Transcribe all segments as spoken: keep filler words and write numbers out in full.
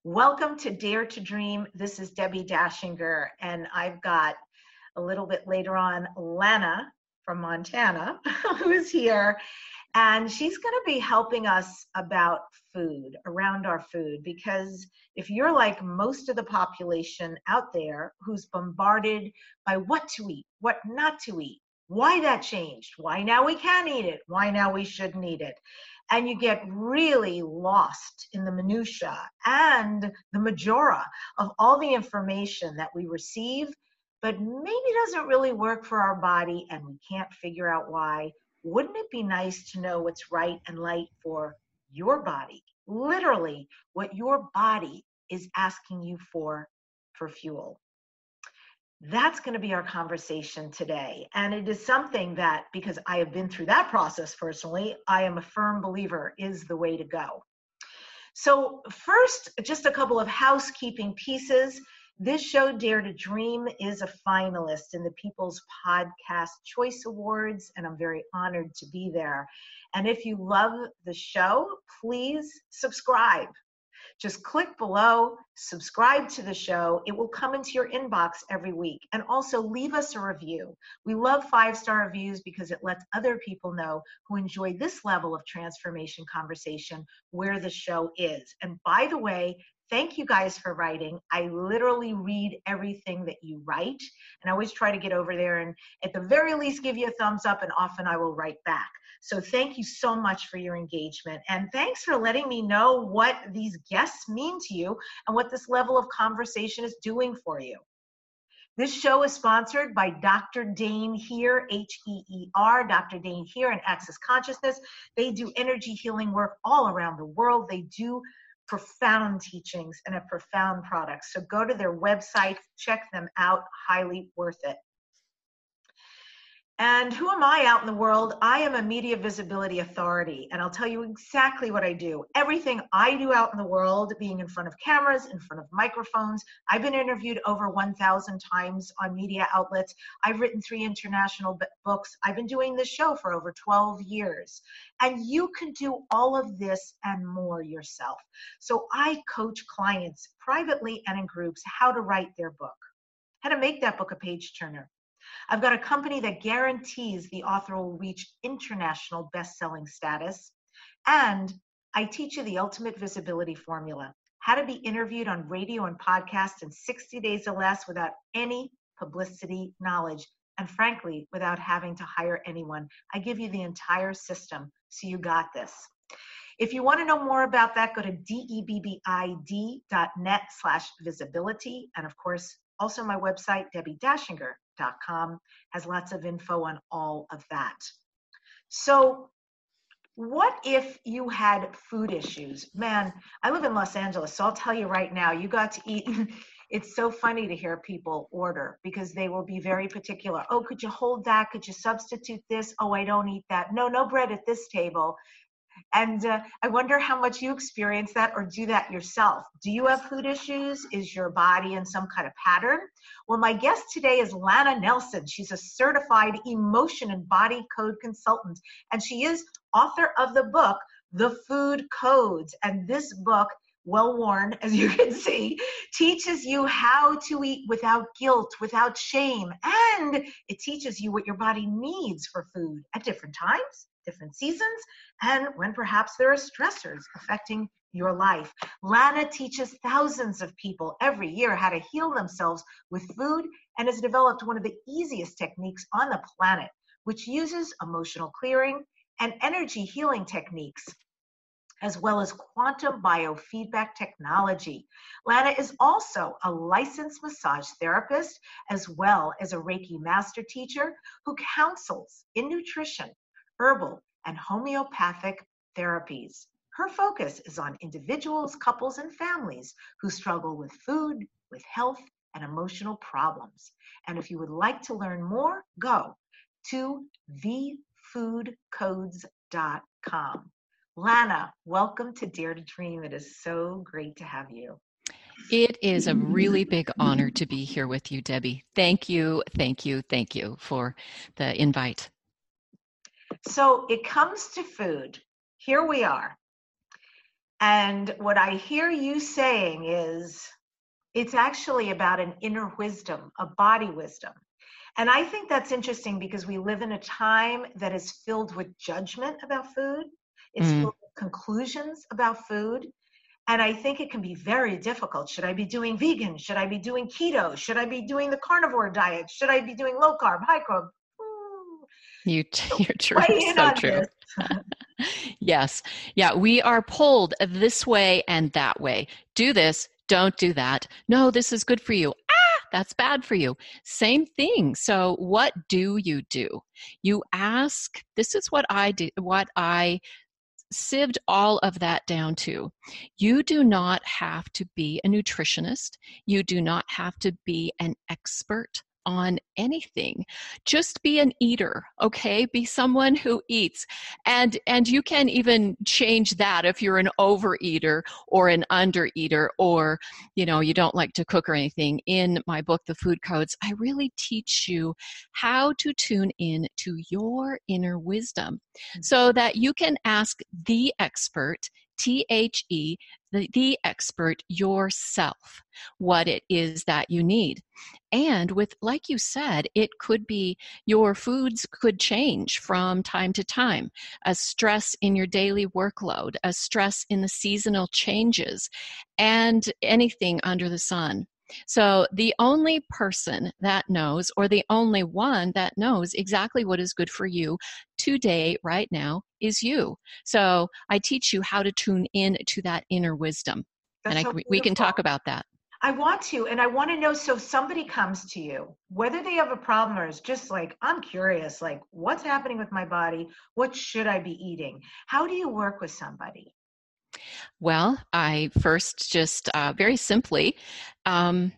Welcome to Dare to Dream. This is Debbie Dashinger, and I've got a little bit later on Lana from Montana who is here, and she's going to be helping us about food, around our food, because if you're like most of the population out there who's bombarded by what to eat, what not to eat, why that changed, why now we can eat it, why now we shouldn't eat it, and you get really lost in the minutia and the majora of all the information that we receive, but maybe doesn't really work for our body and we can't figure out why. Wouldn't it be nice to know what's right and light for your body? Literally, what your body is asking you for for fuel. That's going to be our conversation today. And it is something that, because I have been through that process personally, I am a firm believer is the way to go. So first, just a couple of housekeeping pieces. This show, Dare to Dream, is a finalist in the People's Podcast Choice Awards, and I'm very honored to be there. And if you love the show, please subscribe. Just click below, subscribe to the show. It will come into your inbox every week. And also leave us a review. We love five-star reviews because it lets other people know who enjoy this level of transformation conversation where the show is. And by the way, thank you guys for writing. I literally read everything that you write. And I always try to get over there and at the very least give you a thumbs up, and often I will write back. So thank you so much for your engagement. And thanks for letting me know what these guests mean to you and what this level of conversation is doing for you. This show is sponsored by Doctor Dain Heer, H E E R, Doctor Dain Heer and Access Consciousness. They do energy healing work all around the world. They do profound teachings and a profound product. So go to their website, check them out, highly worth it. And who am I out in the world? I am a media visibility authority, and I'll tell you exactly what I do. Everything I do out in the world, being in front of cameras, in front of microphones. I've been interviewed over one thousand times on media outlets. I've written three international books. I've been doing this show for over twelve years. And you can do all of this and more yourself. So I coach clients privately and in groups how to write their book, how to make that book a page turner. I've got a company that guarantees the author will reach international best-selling status. And I teach you the ultimate visibility formula, how to be interviewed on radio and podcasts in sixty days or less without any publicity knowledge, and frankly, without having to hire anyone. I give you the entire system, so you got this. If you want to know more about that, go to debbid.net slash visibility. And of course, also my website, debbie dashinger dot com, has lots of info on all of that. So what if you had food issues? Man, I live in Los Angeles, so I'll tell you right now, you got to eat. It's so funny to hear people order because they will be very particular. Oh, could you hold that? Could you substitute this? Oh, I don't eat that. No, no bread at this table. And uh, I wonder how much you experience that or do that yourself. Do you have food issues? Is your body in some kind of pattern? Well, my guest today is Lana Nelson. She's a certified emotion and body code consultant, and she is author of the book, The Food Codes. And this book, well worn, as you can see, teaches you how to eat without guilt, without shame, and it teaches you what your body needs for food at different times, different seasons, and when perhaps there are stressors affecting your life. Lana teaches thousands of people every year how to heal themselves with food and has developed one of the easiest techniques on the planet, which uses emotional clearing and energy healing techniques, as well as quantum biofeedback technology. Lana is also a licensed massage therapist, as well as a Reiki master teacher who counsels in nutrition, herbal, and homeopathic therapies. Her focus is on individuals, couples, and families who struggle with food, with health, and emotional problems. And if you would like to learn more, go to the food codes dot com. Lana, welcome to Dare to Dream. It is so great to have you. It is a really big honor to be here with you, Debbie. Thank you, thank you, thank you for the invite. So it comes to food. Here we are. And what I hear you saying is it's actually about an inner wisdom, a body wisdom. And I think that's interesting because we live in a time that is filled with judgment about food. It's Mm. filled with conclusions about food. And I think it can be very difficult. Should I be doing vegan? Should I be doing keto? Should I be doing the carnivore diet? Should I be doing low carb, high carb? Ooh. You, So you're true. weigh in So on true. this. Yes. Yeah. We are pulled this way and that way. Do this. Don't do that. No, this is good for you. Ah, that's bad for you. Same thing. So what do you do? You ask, this is what I do, what I sieved all of that down to. You do not have to be a nutritionist. You do not have to be an expert on anything. Just be an eater, okay? Be someone who eats. And and you can even change that if you're an overeater or an undereater, or you know, you don't like to cook or anything. In my book, The Food Codes, I really teach you how to tune in to your inner wisdom so that you can ask the expert, T H E, the, the expert yourself, what it is that you need. And with, like you said, it could be your foods could change from time to time. A stress in your daily workload, a stress in the seasonal changes, and anything under the sun. So the only person that knows, or the only one that knows exactly what is good for you today, right now, is you. So I teach you how to tune in to that inner wisdom. That's And so I, we beautiful. can talk about that. I want to, and I want to know, so if somebody comes to you, whether they have a problem or is just like, I'm curious, like, what's happening with my body? What should I be eating? How do you work with somebody? Well, I first just uh, very simply, um,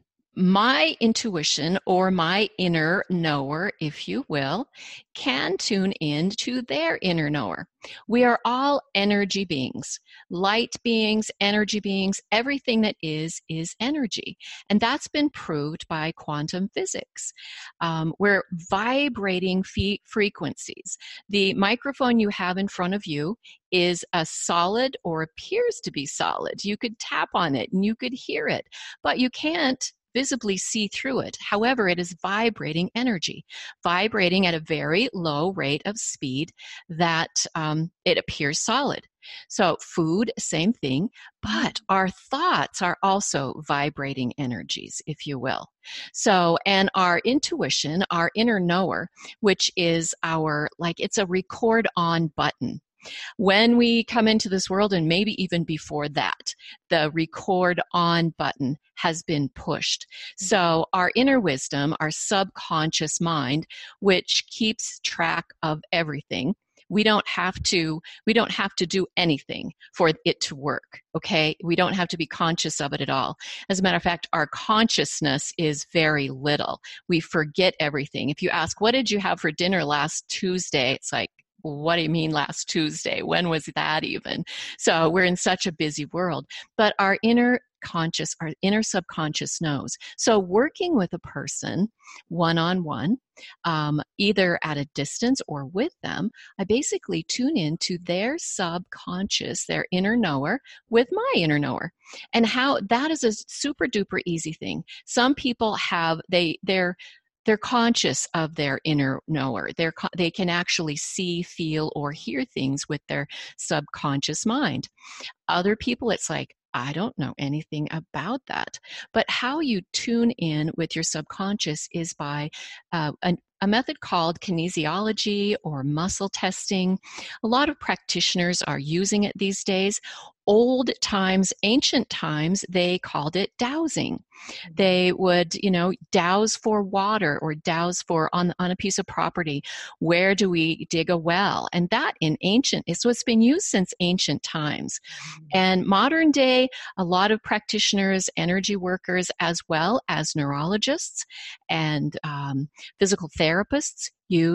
my intuition, or my inner knower, if you will, can tune in to their inner knower. We are all energy beings, light beings, energy beings. Everything that is, is energy. And that's been proved by quantum physics. Um, we're vibrating fe- frequencies. The microphone you have in front of you is a solid, or appears to be solid. You could tap on it and you could hear it, but you can't visibly see through it. However, it is vibrating energy, vibrating at a very low rate of speed that um, it appears solid. So food, same thing, but our thoughts are also vibrating energies, if you will. So, and our intuition, our inner knower, which is our, like, it's a record on button. When we come into this world, and maybe even before that, the record on button has been pushed. So our inner wisdom, our subconscious mind, which keeps track of everything, we don't have to we don't have to do anything for it to work. Okay, we don't have to be conscious of it at all. As a matter of fact, our consciousness is very little. We forget everything. If you ask, what did you have for dinner last Tuesday, it's like, what do you mean last Tuesday? When was that even? So we're in such a busy world, but our inner conscious, our inner subconscious knows. So working with a person one-on-one, um, either at a distance or with them, I basically tune in to their subconscious, their inner knower, with my inner knower. And how that is a super duper easy thing. Some people have, they, they're, they're conscious of their inner knower. They're, they can actually see, feel, or hear things with their subconscious mind. Other people, it's like, I don't know anything about that. But how you tune in with your subconscious is by uh, a, a method called kinesiology or muscle testing. A lot of practitioners are using it these days. Old times, ancient times, they called it dowsing. They would, you know, douse for water, or douse for on, on a piece of property. Where do we dig a well? And that in ancient, is what's been used since ancient times. And modern day, a lot of practitioners, energy workers, as well as neurologists and um, physical therapists use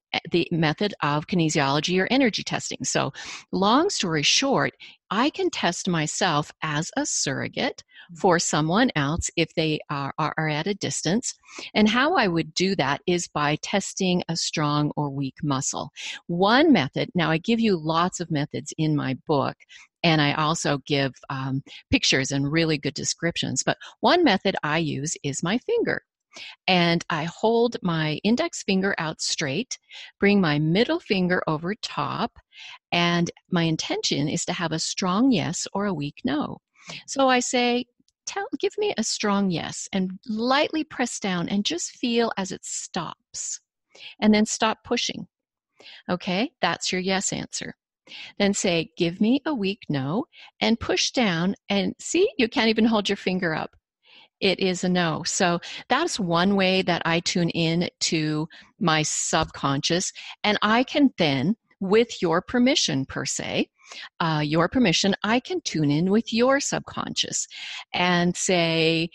the method of kinesiology or energy testing. So, long story short, I can test myself as a surrogate for someone else if they are, are, are at a distance. And how I would do that is by testing a strong or weak muscle. One method, now I give you lots of methods in my book, and I also give um, pictures and really good descriptions, but one method I use is my finger. And I hold my index finger out straight, bring my middle finger over top, and my intention is to have a strong yes or a weak no. So I say, Tell, give me a strong yes, and lightly press down and just feel as it stops, and then stop pushing. Okay, that's your yes answer. Then say, give me a weak no, and push down, and see, you can't even hold your finger up. It is a no. So that's one way that I tune in to my subconscious, and I can then, with your permission per se, uh, your permission, I can tune in with your subconscious and say,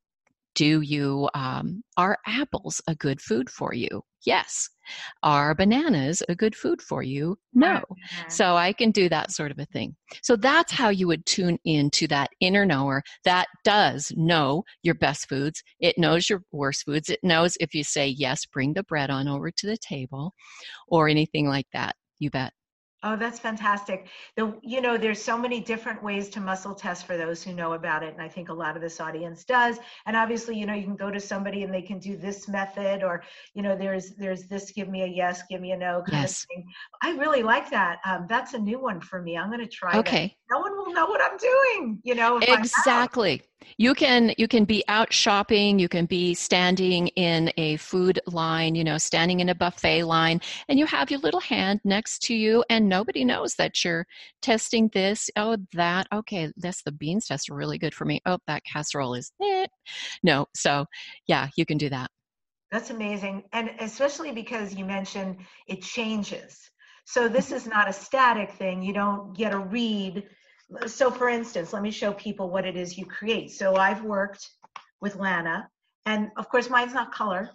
do you, um, are apples a good food for you? Yes. Are bananas a good food for you? No. So I can do that sort of a thing. So that's how you would tune into that inner knower that does know your best foods. It knows your worst foods. It knows if you say, yes, bring the bread on over to the table or anything like that. You bet. Oh, that's fantastic. The, you know, there's so many different ways to muscle test for those who know about it. And I think a lot of this audience does. And obviously, you know, you can go to somebody and they can do this method, or, you know, there's, there's this, give me a yes, give me a no kind Yes. of thing. I really like that. Um, that's a new one for me. I'm going to try Okay. that. No one will know what I'm doing, you know. If Exactly. You can you can be out shopping, you can be standing in a food line, you know, standing in a buffet line, and you have your little hand next to you, and nobody knows that you're testing this. Oh, that. Okay, that's the beans test are really good for me. Oh, that casserole is eh. No. So, yeah, you can do that. That's amazing. And especially because you mentioned it changes. So this is not a static thing. You don't get a read. So for instance, let me show people what it is you create. So I've worked with Lana, and of course mine's not color,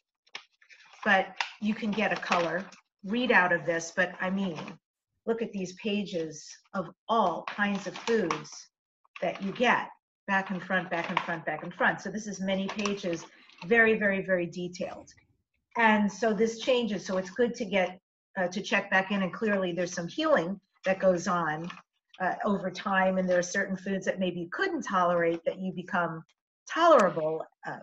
but you can get a color read out of this. But I mean, look at these pages of all kinds of foods that you get, back and front, back and front, back and front. So this is many pages, very, very, very detailed. And so this changes. So it's good to get uh, to check back in, and clearly there's some healing that goes on uh, over time, and there are certain foods that maybe you couldn't tolerate that you become tolerable of.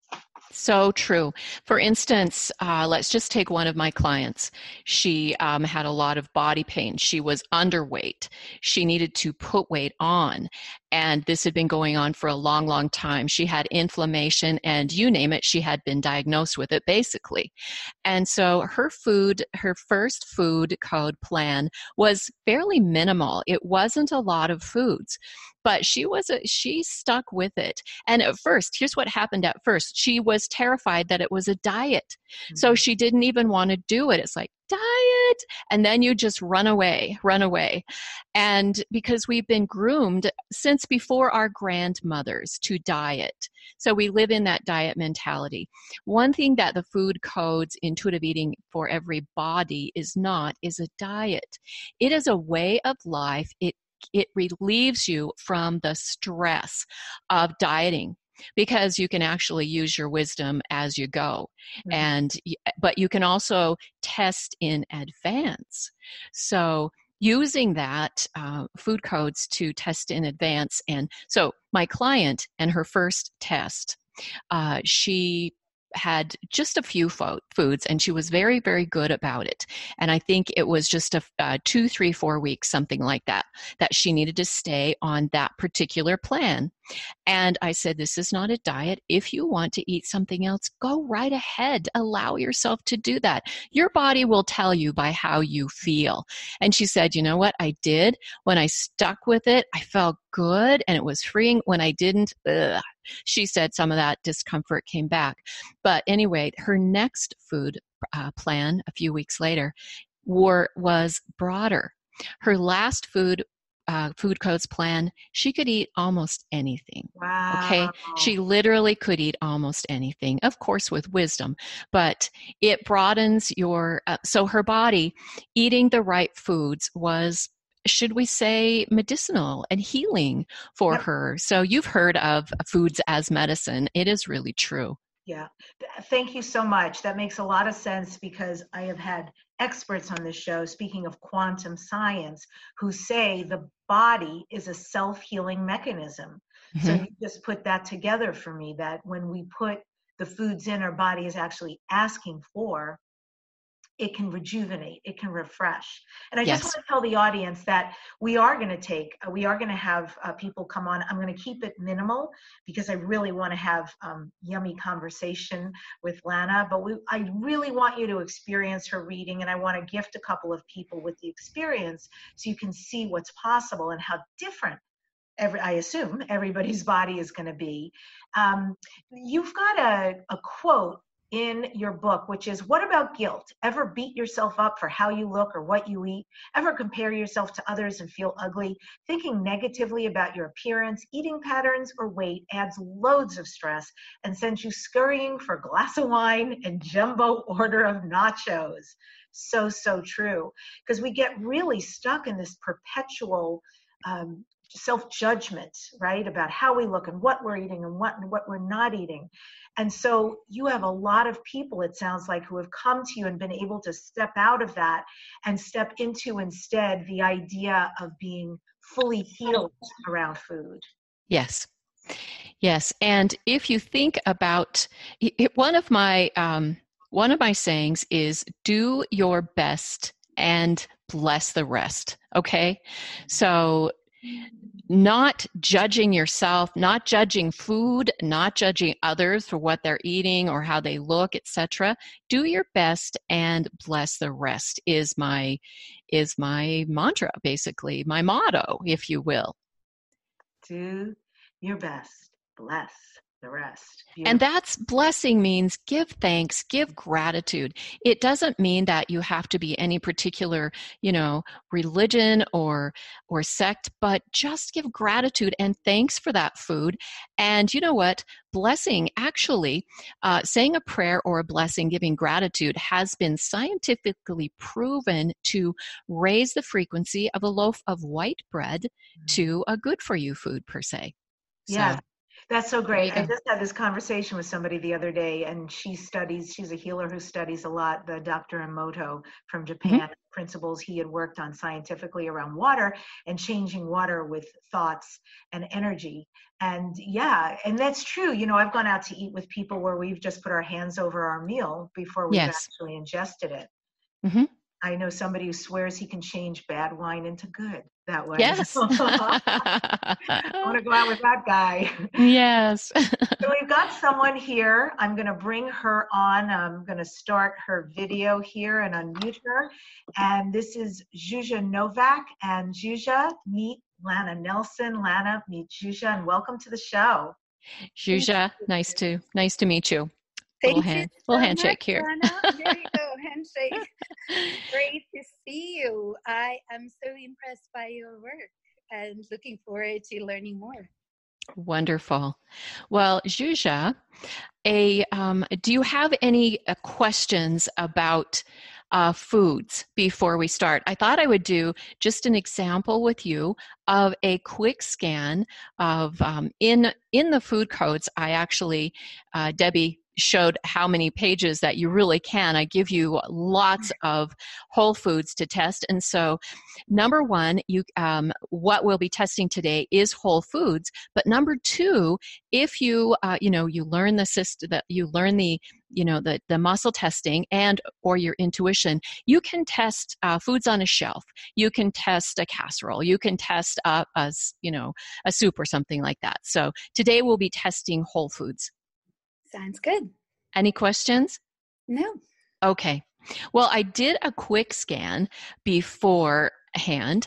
So true. For instance, uh, let's just take one of my clients. She um, had a lot of body pain. She was underweight. She needed to put weight on. And this had been going on for a long, long time. She had inflammation, and you name it, she had been diagnosed with it basically. And so her food, her first food code plan was fairly minimal. It wasn't a lot of foods, but she was a, she stuck with it. And at first, here's what happened at first. She was terrified that it was a diet. Mm-hmm. So she didn't even want to do it. It's like, diet, and then you just run away, run away. And because we've been groomed since before our grandmothers to diet. So we live in that diet mentality. One thing that the food codes intuitive eating for every body is not is a diet. It is a way of life. It it relieves you from the stress of dieting, because you can actually use your wisdom as you go. Mm-hmm. And but you can also test in advance. So using that uh, food codes to test in advance. And so my client and her first test, uh, she had just a few fo- foods, and she was very, very good about it. And I think it was just a uh, two, three, four weeks, something like that, that she needed to stay on that particular plan. And I said, this is not a diet. If you want to eat something else, go right ahead. Allow yourself to do that. Your body will tell you by how you feel. And she said, you know what? I did. When I stuck with it, I felt good and it was freeing. When I didn't, ugh. She said some of that discomfort came back. But anyway, her next food uh, plan a few weeks later were, was broader. Her last food uh, food codes plan, she could eat almost anything. Okay. Wow. She literally could eat almost anything, of course, with wisdom, but it broadens your, uh, so her body eating the right foods was, should we say, medicinal and healing for Yep. her. So you've heard of foods as medicine. It is really true. Yeah. Thank you so much. That makes a lot of sense because I have had experts on this show, speaking of quantum science, who say the body is a self-healing mechanism. Mm-hmm. So you just put that together for me, that when we put the foods in our body is actually asking for, it can rejuvenate, it can refresh. And I yes. just want to tell the audience that we are going to take, uh, we are going to have uh, people come on. I'm going to keep it minimal because I really want to have um, yummy conversation with Lana, but we, I really want you to experience her reading, and I want to gift a couple of people with the experience so you can see what's possible and how different Every, I assume everybody's body is going to be. Um, you've got a, a quote in your book, which is, what about guilt? Ever beat yourself up for how you look or what you eat? Ever compare yourself to others and feel ugly? Thinking negatively about your appearance, eating patterns, or weight adds loads of stress and sends you scurrying for a glass of wine and jumbo order of nachos. So, so true. Because we get really stuck in this perpetual um, self-judgment, right, about how we look and what we're eating and what and what we're not eating. And so you have a lot of people, it sounds like, who have come to you and been able to step out of that and step into instead the idea of being fully healed around food. Yes. Yes. And if you think about it, one of my um, one of my sayings is, do your best and bless the rest. Okay. So not judging yourself, not judging food, not judging others for what they're eating or how they look, et cetera. Do your best and bless the rest is my is my mantra, basically, my motto, if you will. Do your best, bless the rest. Beautiful. And that's blessing means give thanks, give gratitude. It doesn't mean that you have to be any particular, you know, religion or or sect, but just give gratitude and thanks for that food. And you know what? Blessing, actually, uh, saying a prayer or a blessing, giving gratitude, has been scientifically proven to raise the frequency of a loaf of white bread mm-hmm. to a good for you food per se. Yeah. So, that's so great. I just had this conversation with somebody the other day, and she studies, she's a healer who studies a lot, the Doctor Emoto from Japan, mm-hmm. principles he had worked on scientifically around water and changing water with thoughts and energy. And yeah, and that's true. You know, I've gone out to eat with people where we've just put our hands over our meal before we've yes. actually ingested it. Mm-hmm. I know somebody who swears he can change bad wine into good that way. Yes. I want to go out with that guy. Yes. So we've got someone here. I'm going to bring her on. I'm going to start her video here and unmute her. And this is Zsuzsa Novak. And Zsuzsa, meet Lana Nelson. Lana, meet Zsuzsa, and welcome to the show. Zsuzsa, nice to nice to meet you. Thank little you hand, so little handshake much, here. Lana. There you go, handshake. Great to see you. I am so impressed by your work and looking forward to learning more. Wonderful. Well, Zsuzsa, a um, do you have any uh, questions about uh, foods before we start? I thought I would do just an example with you of a quick scan of um, in in the food codes. I actually, uh, Debbie showed how many pages that you really can. I give you lots of whole foods to test. And so number one, you um, what we'll be testing today is whole foods. But number two, if you, uh, you know, you learn the system, that you learn the, you know, the, the muscle testing and or your intuition, you can test uh, foods on a shelf. You can test a casserole. You can test a, a, you know, a soup or something like that. So today we'll be testing whole foods. Sounds good. Any questions? No. Okay. Well, I did a quick scan beforehand,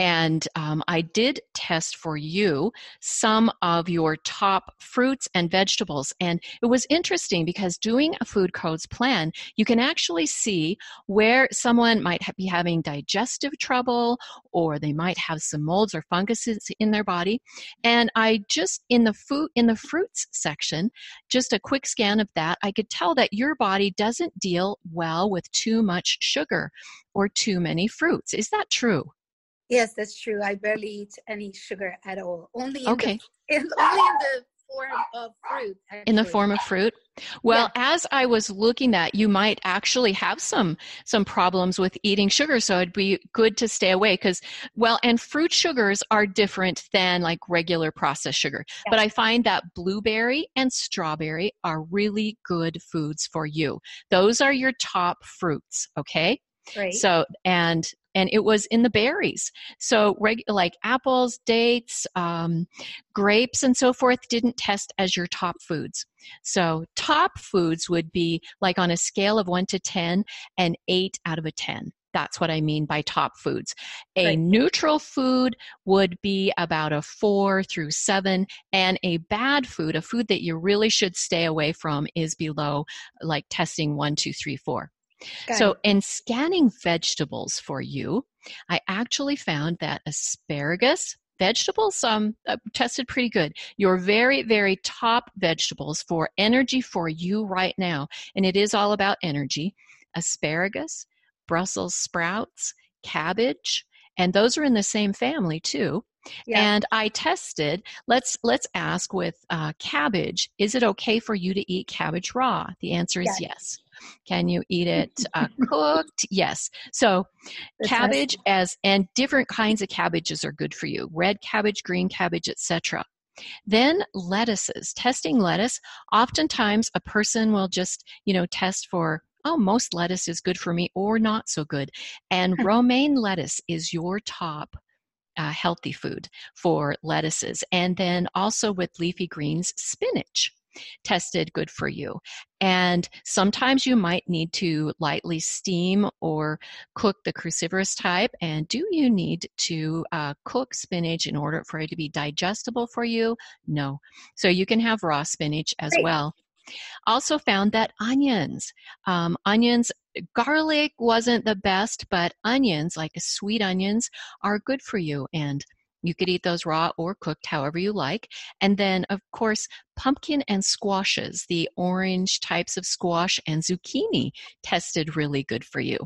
And um, I did test for you some of your top fruits and vegetables. And it was interesting because doing a food codes plan, you can actually see where someone might ha- be having digestive trouble, or they might have some molds or funguses in their body. And I just, in the food, in the fruits section, just a quick scan of that, I could tell that your body doesn't deal well with too much sugar or too many fruits. Is that true? Yes, that's true. I barely eat any sugar at all. Only in Okay. the in, only in the form of fruit. Actually. In the form of fruit? Well, Yeah. as I was looking at, you might actually have some some problems with eating sugar, so it'd be good to stay away because, well, and fruit sugars are different than like regular processed sugar. Yeah. But I find that blueberry and strawberry are really good foods for you. Those are your top fruits, okay? Right. So, and and it was in the berries. So reg- like apples, dates, um, grapes, and so forth didn't test as your top foods. So top foods would be like on a scale of one to ten, an eight out of a ten. That's what I mean by top foods. A Right. neutral food would be about a four through seven, and a bad food, a food that you really should stay away from, is below like testing one, two, three, four. Got So it. in scanning vegetables for you, I actually found that asparagus, vegetables um, uh, tested pretty good. Your very, very top vegetables for energy for you right now, and it is all about energy, asparagus, Brussels sprouts, cabbage, and those are in the same family too. Yeah. And I tested, let's let's ask with uh, cabbage, is it okay for you to eat cabbage raw? The answer is Yes. yes. Can you eat it uh, cooked? Yes. So That's cabbage awesome. as and different kinds of cabbages are good for you. Red cabbage, green cabbage, et cetera. Then lettuces, testing lettuce. Oftentimes a person will just, you know, test for, oh, most lettuce is good for me or not so good. And romaine lettuce is your top uh, healthy food for lettuces. And then also with leafy greens, spinach tested good for you. And sometimes you might need to lightly steam or cook the cruciferous type. And do you need to uh, cook spinach in order for it to be digestible for you? No. So you can have raw spinach as Great. well. Also found that onions, um, onions, garlic wasn't the best, but onions, like sweet onions, are good for you. And you could eat those raw or cooked, however you like. And then, of course, pumpkin and squashes, the orange types of squash and zucchini, tested really good for you.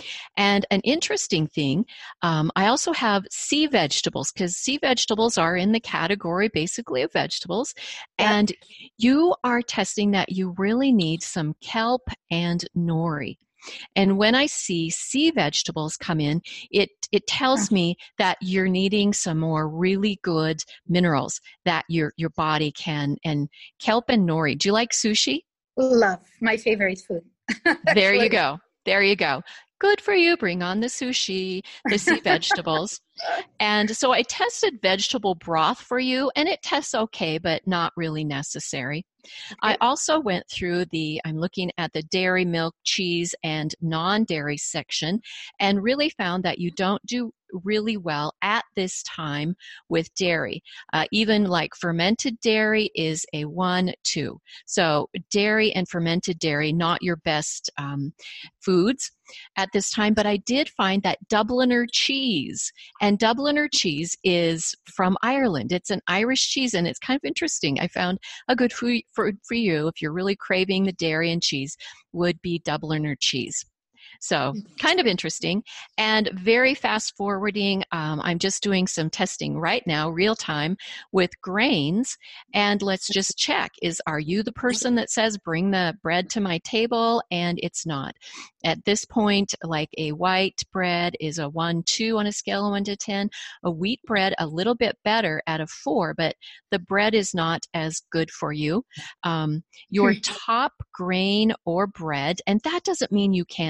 And an interesting thing, um, I also have sea vegetables, because sea vegetables are in the category basically of vegetables. Yep. And you are testing that you really need some kelp and nori. And when I see sea vegetables come in, it, it tells me that you're needing some more really good minerals that your, your body can. And kelp and nori. Do you like sushi? Love. My favorite food. There you Actually. go. There you go. Good for you. Bring on the sushi, the sea vegetables. And so I tested vegetable broth for you, and it tests okay, but not really necessary. I also went through the, I'm looking at the dairy, milk, cheese, and non-dairy section, and really found that you don't do really well at this time with dairy. Uh, even like fermented dairy is a one, two. So dairy and fermented dairy, not your best um, foods at this time, but I did find that Dubliner cheese, and Dubliner cheese is from Ireland. It's an Irish cheese, and it's kind of interesting. I found a good food for, for you if you're really craving the dairy and cheese would be Dubliner cheese. So kind of interesting and very fast forwarding. Um, I'm just doing some testing right now, real time, with grains. And let's just check, is, are you the person that says, bring the bread to my table? And it's not. At this point, like a white bread is a one, two on a scale of one to ten. A wheat bread, a little bit better at a four, but the bread is not as good for you. Um, your top grain or bread, and that doesn't mean you can't have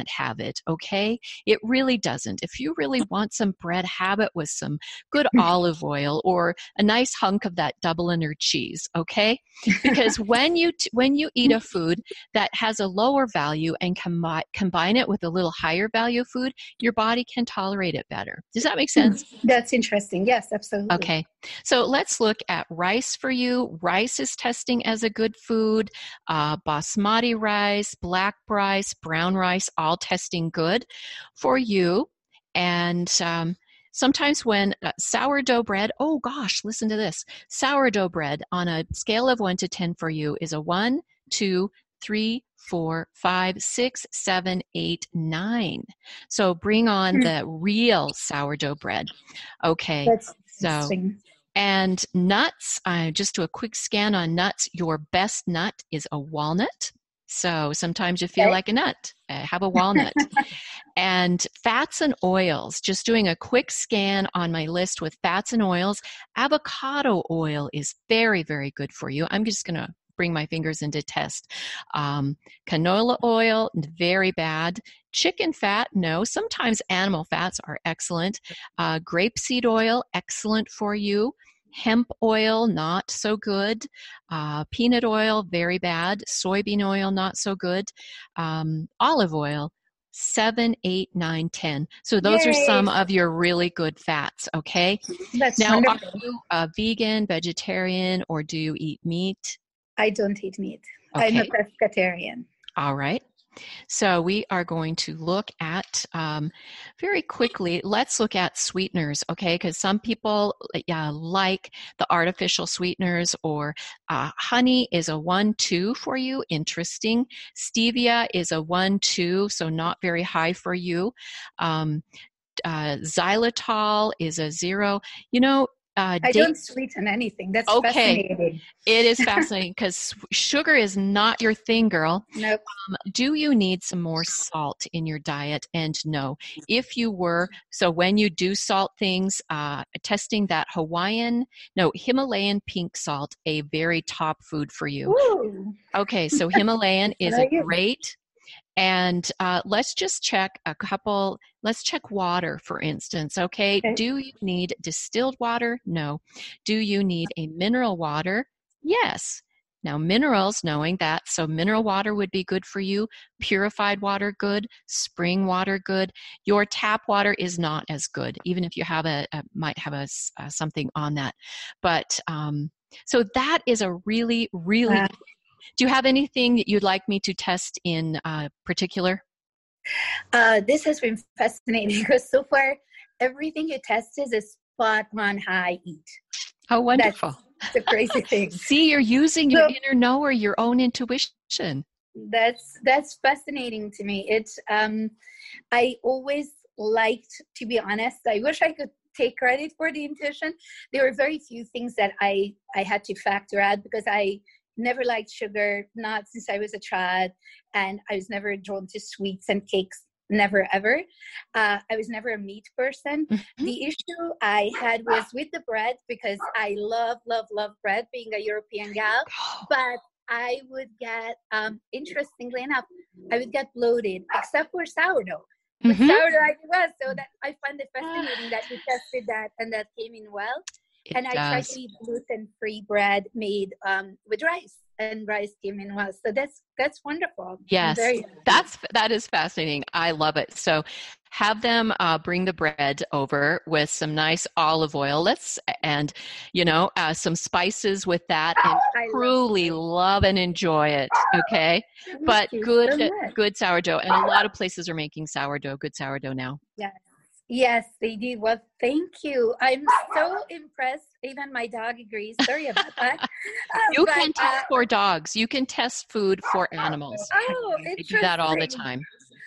it, okay? It really doesn't. If you really want some bread, have it with some good olive oil or a nice hunk of that Dubliner cheese, okay? Because when you t- when you eat a food that has a lower value and combi- combine it with a little higher value food, your body can tolerate it better. Does that make sense? That's interesting. Yes, absolutely. Okay, so let's look at rice for you. Rice is testing as a good food. Uh, basmati rice, black rice, brown rice, all testing good for you. And um, sometimes when uh, sourdough bread, oh gosh, listen to this. Sourdough bread on a scale of one to ten for you is a one, two, three, four, five, six, seven, eight, nine. So bring on the real sourdough bread. Okay. That's So, interesting. and nuts, uh, just do a quick scan on nuts. Your best nut is a walnut. So sometimes you feel Okay. like a nut. Uh, have a walnut. And fats and oils, just doing a quick scan on my list with fats and oils. Avocado oil is very, very good for you. I'm just going to bring my fingers into test. Um, canola oil, very bad. Chicken fat, no. Sometimes animal fats are excellent. Uh, grapeseed oil, excellent for you. Hemp oil, not so good. Uh, peanut oil, very bad. Soybean oil, not so good. Um, olive oil, seven, eight, nine, ten. So those are some Yay. of your really good fats, okay? That's Now, are wonderful. you a vegan, vegetarian, or do you eat meat? I don't eat meat. I'm a Okay, pescatarian. all right. So we are going to look at, um, very quickly, let's look at sweeteners, okay? Because some people uh, like the artificial sweeteners, or uh, honey is a one two for you, interesting. Stevia is a one two, so not very high for you. Um, uh, xylitol is a zero. You know, uh, I date- don't sweeten anything. That's Okay. fascinating. It is fascinating because sugar is not your thing, girl. Nope. Um, do you need some more salt in your diet? And no, if you were, so when you do salt things, uh, testing that Hawaiian, no, Himalayan pink salt, a very top food for you. Ooh. Okay, so Himalayan is a Very good. great. And uh, let's just check a couple, let's check water, for instance, okay? Okay. Do you need distilled water? No. Do you need a mineral water? Yes. Now, minerals, knowing that, so mineral water would be good for you. Purified water, good. Spring water, good. Your tap water is not as good, even if you have a, a might have a, uh, something on that. But um, so that is a really, really Wow. Do you have anything that you'd like me to test in uh, particular? Uh, this has been fascinating because so far everything you tested is spot on how I eat. Oh, wonderful. That's the crazy thing. See, you're using your So- inner knower, your own intuition. That's that's fascinating to me. It's um, I always liked, to be honest. I wish I could take credit for the intuition. There were very few things that I I had to factor out because I never liked sugar, not since I was a child, and I was never drawn to sweets and cakes. Never ever. Uh, I was never a meat person. Mm-hmm. The issue I had was with the bread because I love, love, love bread, being a European gal. But I would get, um, interestingly enough, I would get bloated, except for sourdough. With Mhm. sourdough I was, so that I find it fascinating that you tested that and that came in well. It And I tried does. to eat gluten-free bread made um, with rice, and rice came in well. So that's that's wonderful. I'm Yes, very happy. that's that is fascinating. I love it. So have them uh, bring the bread over with some nice olive oil. Let's and you know uh, some spices with that, and I love truly spice. love and enjoy it. Okay, Thank but you good so much. good sourdough, and a lot of places are making sourdough, good sourdough now. Yes. Yes, they do. Well, thank you. I'm so impressed. Even my dog agrees. Sorry about that. Uh, You but, can test uh, for dogs. You can test food for animals. Oh, They do that all the interesting. time.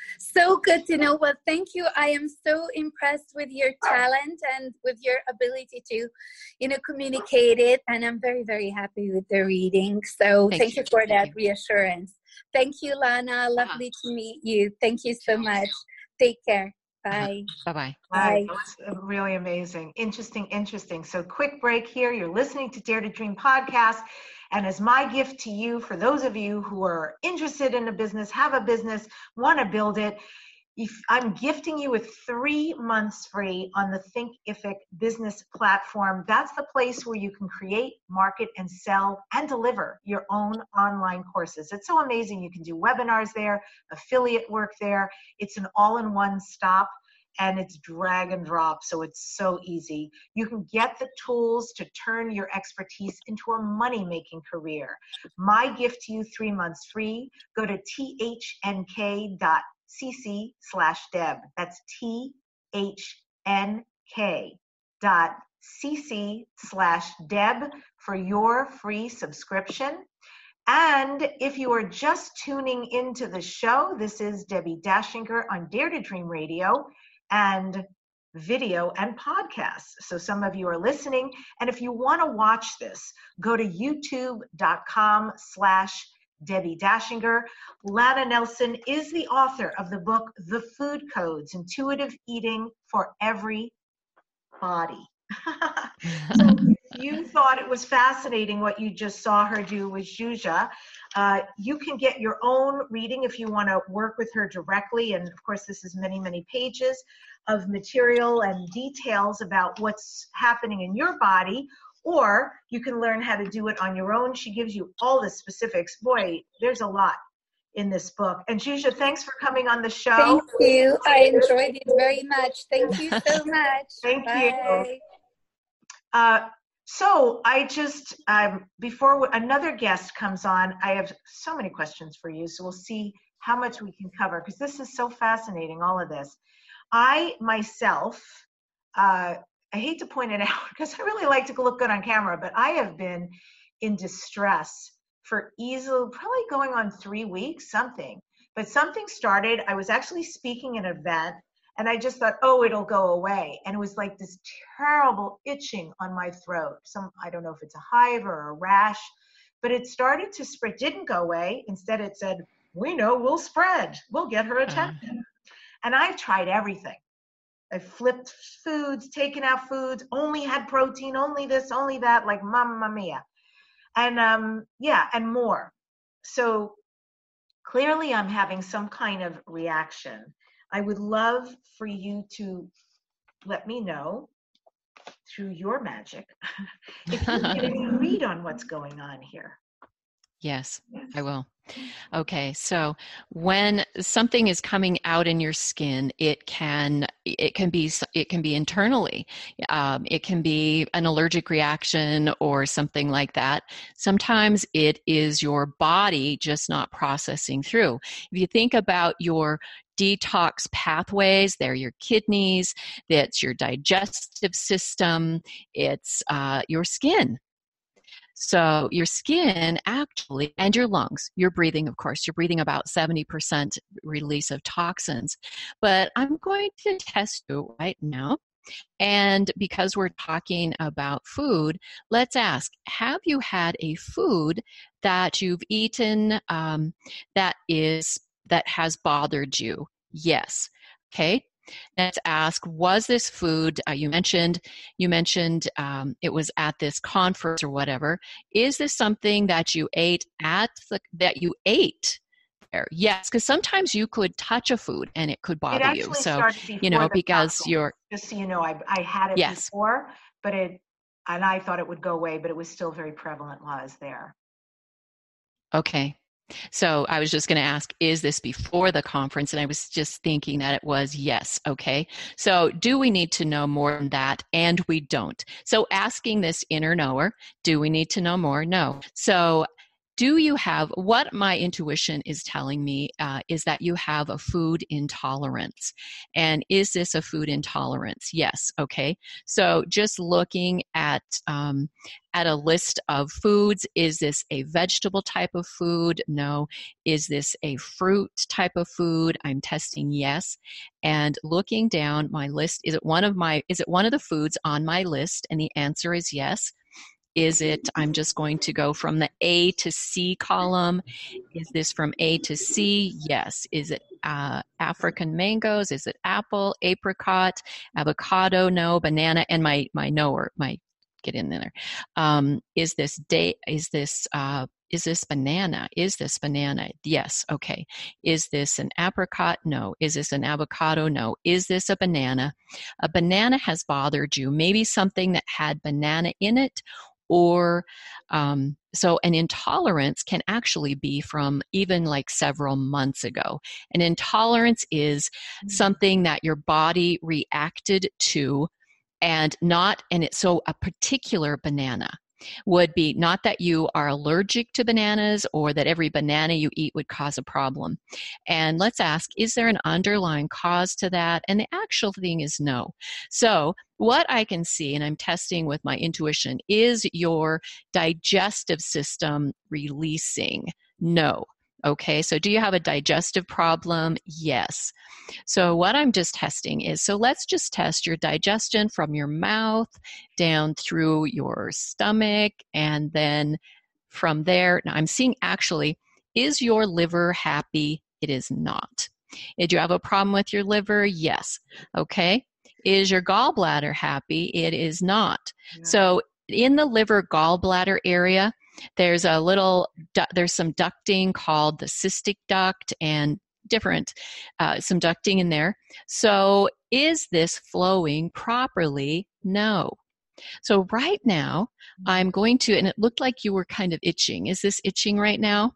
So good to know. Well, thank you. I am so impressed with your talent and with your ability to, you know, communicate it. And I'm very, very happy with the reading. So Thank thank, you. you for Thank that you. reassurance. Thank you, Lana. Lovely to meet you. Thank you so much. Take care. Bye. Bye-bye. Right. Bye. That's really amazing. Interesting, interesting. So quick break here. You're listening to Dare to Dream podcast. And as my gift to you, for those of you who are interested in a business, have a business, want to build it, if I'm gifting you with three months free on the Thinkific business platform. That's the place where you can create, market, and sell and deliver your own online courses. It's so amazing. You can do webinars there, affiliate work there. It's an all-in-one stop, and it's drag and drop, so it's so easy. You can get the tools to turn your expertise into a money-making career. My gift to you, three months free. Go to T H N K dot C C slash Deb. That's T H N K dot C C slash Deb for your free subscription. And if you are just tuning into the show, this is Debbie Dachinger on Dare to Dream Radio and video and podcasts. So some of you are listening. And if you want to watch this, go to youtube.com slash Debbie Dachinger. Lana Nelson is the author of the book, The Food Codes, Intuitive Eating for Every Body. So if you thought it was fascinating what you just saw her do with Juja, uh, you can get your own reading if you want to work with her directly. And of course, this is many, many pages of material and details about what's happening in your body. Or you can learn how to do it on your own. She gives you all the specifics. Boy, there's a lot in this book. And Juja, thanks for coming on the show. Thank you. I enjoyed it very much. Thank you so much. Thank Bye. you. Uh, so I just, um, before another guest comes on, I have so many questions for you. So we'll see how much we can cover, because this is so fascinating, all of this. I myself, uh, I hate to point it out because I really like to look good on camera, but I have been in distress for easily, probably going on three weeks, something. But something started. I was actually speaking at an event, and I just thought, oh, it'll go away. And it was like this terrible itching on my throat. Some, I don't know if it's a hive or a rash, but it started to spread. Didn't go away. Instead, it said, we know we'll spread. We'll get her attention. Uh. And I've tried everything. I flipped foods, taken out foods, only had protein, only this, only that, like mamma mia. And um, yeah, and more. So clearly I'm having some kind of reaction. I would love for you to let me know through your magic if you get any read on what's going on here. Yes, I will. Okay, so when something is coming out in your skin, it can it can be it can be internally. Um, it can be an allergic reaction or something like that. Sometimes it is your body just not processing through. If you think about your detox pathways, they're your kidneys, that's your digestive system, it's uh, your skin. So your skin actually, and your lungs, you're breathing, of course, you're breathing about seventy percent release of toxins. But I'm going to test you right now. And because we're talking about food, let's ask, have you had a food that you've eaten um, that is that has bothered you? Yes. Okay. Let's ask, was this food, uh, you mentioned, you mentioned um, it was at this conference or whatever. Is this something that you ate at the, that you ate there? Yes, because sometimes you could touch a food and it could bother it you. So, started you know, because conference. you're. Just so you know, I, I had it yes. before, but it, and I thought it would go away, but it was still very prevalent while I was there. Okay. So I was just going to ask, is this before the conference? And I was just thinking that it was yes. Okay. So do we need to know more than that? And we don't. So asking this inner knower, do we need to know more? No. So do you have, what my intuition is telling me uh, is that you have a food intolerance. And is this a food intolerance? Yes. Okay. So just looking at, um, at a list of foods, is this a vegetable type of food? No. Is this a fruit type of food? I'm testing yes. And looking down my list, is it one of my, is it one of the foods on my list? And the answer is yes. Is it, I'm just going to go from the A to C column. Is this from A to C? Yes. Is it uh, African mangoes? Is it apple, apricot, avocado? No. Banana, and my, my knower, my, get in there. Um, is this day, is this uh, is this banana? Is this banana? Yes. Okay. Is this an apricot? No. Is this an avocado? No. Is this a banana? A banana has bothered you. Maybe something that had banana in it, or um, so an intolerance can actually be from even like several months ago. An intolerance is mm-hmm. something that your body reacted to, and not, and it, so a particular banana would be not that you are allergic to bananas or that every banana you eat would cause a problem. And let's ask, is there an underlying cause to that? And the actual thing is no. So what I can see, and I'm testing with my intuition, is your digestive system releasing? No. Okay, so do you have a digestive problem? Yes. So what I'm just testing is, so let's just test your digestion from your mouth down through your stomach, and then from there, now I'm seeing actually, is your liver happy? It is not. Did you have a problem with your liver? Yes. Okay. Is your gallbladder happy? It is not. Yeah. So in the liver gallbladder area, there's a little, there's some ducting called the cystic duct and different, uh, some ducting in there. So is this flowing properly? No. So right now, I'm going to, and it looked like you were kind of itching. Is this itching right now?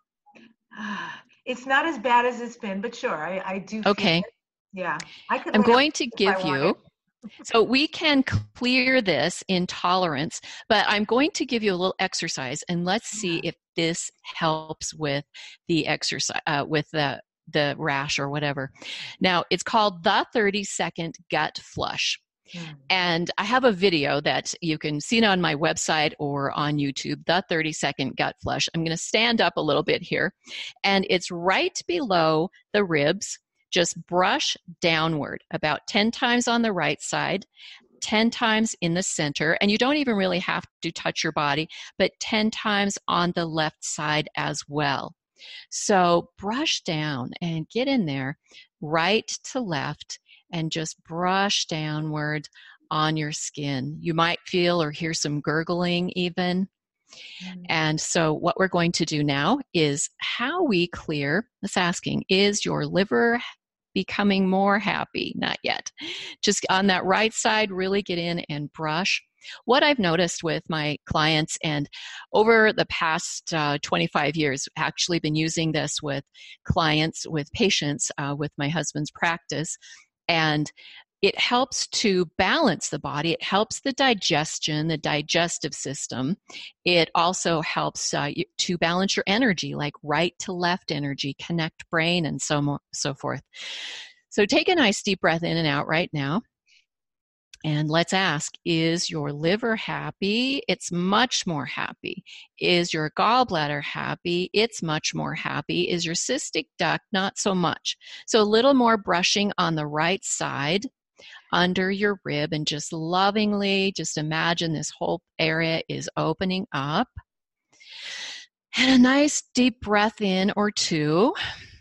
It's not as bad as it's been, but sure, I, I do feel okay. it. Yeah. I could I'm going to give you, so we can clear this intolerance, but I'm going to give you a little exercise, and let's see if this helps with the exercise, uh, with the, the rash or whatever. Now, it's called the thirty second gut flush. Mm. And I have a video that you can see on my website or on YouTube, the thirty second gut flush. I'm going to stand up a little bit here, and it's right below the ribs. Just brush downward about ten times on the right side, ten times in the center, and you don't even really have to touch your body, but ten times on the left side as well. So brush down and get in there, right to left, and just brush downward on your skin. You might feel or hear some gurgling even. Mm-hmm. And so what we're going to do now is how we clear, that's asking, is your liver becoming more happy? Not yet. Just on that right side, really get in and brush. What I've noticed with my clients, and over the past uh, twenty-five years, actually been using this with clients, with patients, uh, with my husband's practice, and it helps to balance the body. It helps the digestion, the digestive system. It also helps uh, to balance your energy, like right to left energy, connect brain, and so more, so forth. So take a nice deep breath in and out right now. And let's ask, is your liver happy? It's much more happy. Is your gallbladder happy? It's much more happy. Is your cystic duct? Not so much. So a little more brushing on the right side under your rib, and just lovingly just imagine this whole area is opening up. And a nice deep breath in or two.